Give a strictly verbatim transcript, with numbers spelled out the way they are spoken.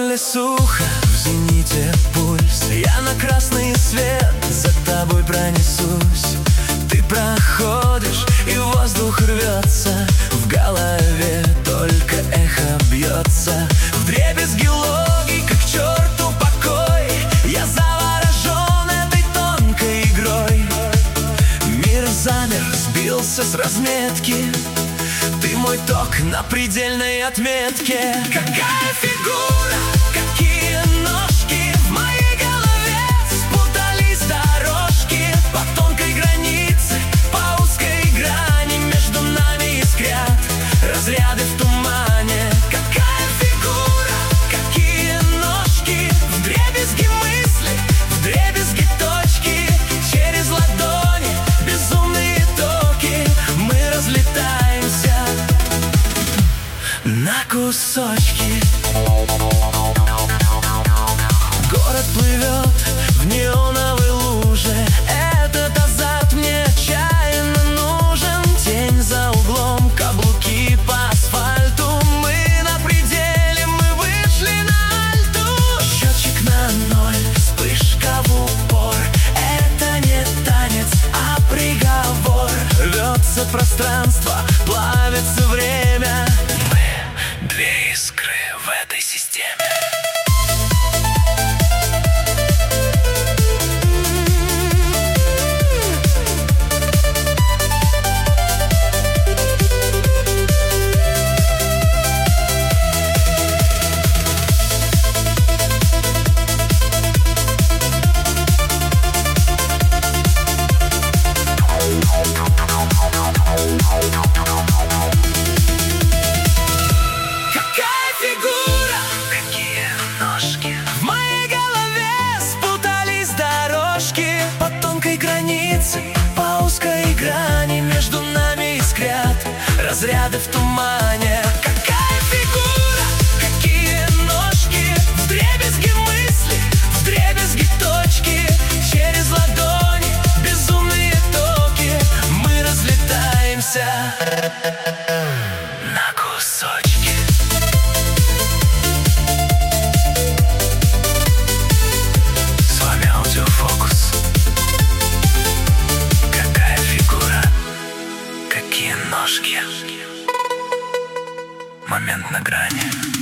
горле сухо, в зените пульс. Я на красный свет за тобой пронесусь. Ты проходишь, и воздух рвется. В голове только эхо бьется. Вдребезги логика, к черту покой. Я заворожен этой тонкой игрой. Мир замер, сбился с разметки. Ты мой ток на предельной отметке. Какая фигура, какие ножки. В моей голове спутались дорожки. По тонкой границе, по узкой грани. Между нами искрят разряды в тумане. Какая фигура, какие ножки. Вдребезги мысли, вдребезги точки. Через ладони безумные токи. Мы разлетаемся на кусочки. Город плывет в неоновой луже. Этот азарт мне отчаянно нужен. Тень за углом, каблуки по асфальту. Мы на пределе, мы вышли на альту. Счетчик на ноль, вспышка в упор. Это не танец, а приговор. Рвется пространство, плавится время. Две искры в этой системе. По тонкой границе, по узкой грани. Между нами искрят разряды в тумане. Какая фигура, какие ножки. Вдребезги мысли, вдребезги точки. Через ладони безумные токи. Мы разлетаемся на кусочки. С вами Аудиофокус. Какие ножки. Момент на грани.